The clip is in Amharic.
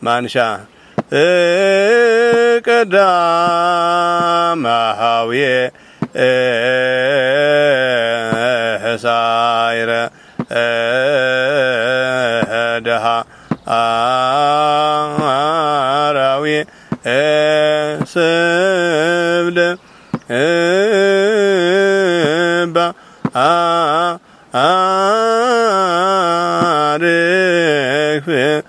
ማንሻ ቀዳማዊ ሳይረ ደሃ አራዊ ስብለ ባ አርፍ